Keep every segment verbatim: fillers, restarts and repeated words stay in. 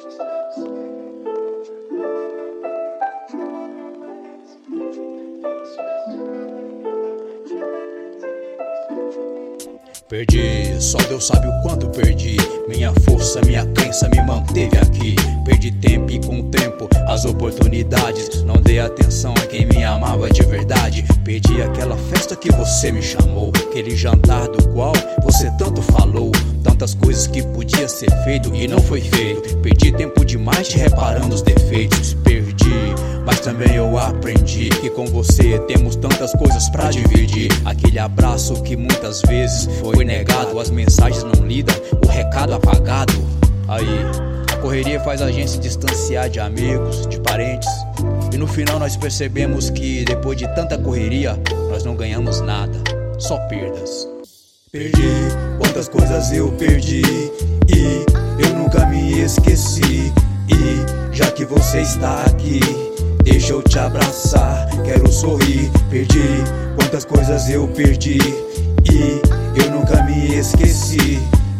Perdi, só Deus sabe o quanto perdi. Minha força, minha crença me manteve aqui. Perdi tempo e com o tempo as oportunidades. Não dei atenção a quem me amava de verdade. Perdi aquela festa que você me chamou, aquele jantar do qual você tanto falou. Tantas coisas que podia ser feito e não foi feito. Perdi tempo demais te reparando os defeitos. Perdi, mas também eu aprendi que com você temos tantas coisas pra dividir. Aquele abraço que muitas vezes foi negado, as mensagens não lidas, o recado apagado. Aí, a correria faz a gente se distanciar de amigos, de parentes. E no final nós percebemos que depois de tanta correria, nós não ganhamos nada, só perdas. Perdi, quantas coisas eu perdi e eu nunca me esqueci. E já que você está aqui, deixa eu te abraçar, quero sorrir. Perdi, quantas coisas eu perdi e eu nunca me esqueci.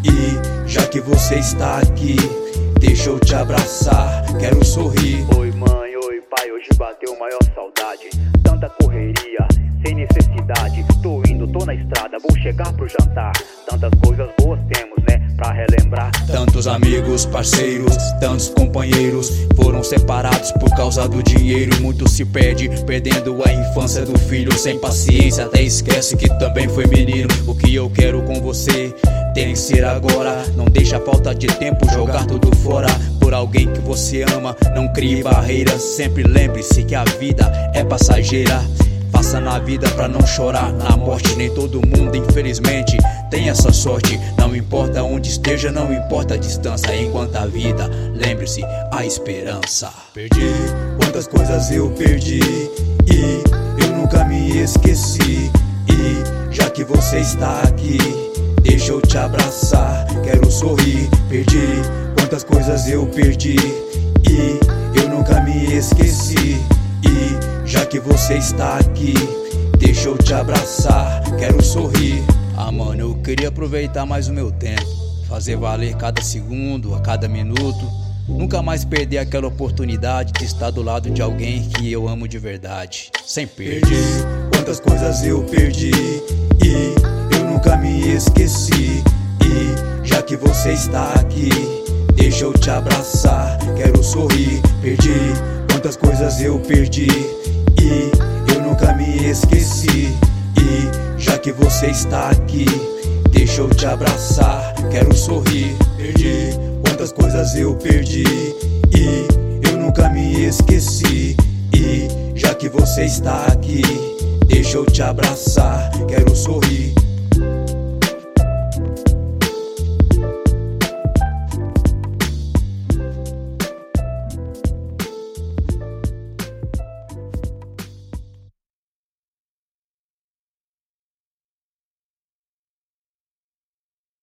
E já que você está aqui, deixa eu te abraçar, quero sorrir. Oi mãe, oi pai, hoje bateu maior saudade. Tanta correria, sem necessidade. Tô indo, tô na estrada, vou chegar pro jantar. Tantas coisas boas temos, né, pra relembrar. Tantos amigos, parceiros, tantos companheiros foram separados por causa do dinheiro. Muito se perde, perdendo a infância do filho. Sem paciência, até esquece que também foi menino. O que eu quero com você tem que ser agora. Não deixa a falta de tempo jogar tudo fora. Por alguém que você ama, não crie barreiras. Sempre lembre-se que a vida é passageira. Faça na vida pra não chorar na morte. Nem todo mundo, infelizmente, tem essa sorte. Não importa onde esteja, não importa a distância. Enquanto a vida, lembre-se, a esperança. Perdi, quantas coisas eu perdi e eu nunca me esqueci. E já que você está aqui, deixa eu te abraçar, quero sorrir. Perdi, quantas coisas eu perdi e eu nunca me esqueci. E já que você está aqui, deixa eu te abraçar, quero sorrir. Ah mano, eu queria aproveitar mais o meu tempo, fazer valer cada segundo, a cada minuto. Nunca mais perder aquela oportunidade de estar do lado de alguém que eu amo de verdade, sem perder. Perdi, quantas coisas eu perdi e eu nunca me esqueci. E já que você está aqui, deixa eu te abraçar, quero sorrir. Perdi, quantas coisas eu perdi e eu nunca me esqueci. E já que você está aqui, deixa eu te abraçar, quero sorrir. Perdi, quantas coisas eu perdi e eu nunca me esqueci. E já que você está aqui, deixa eu te abraçar, quero sorrir.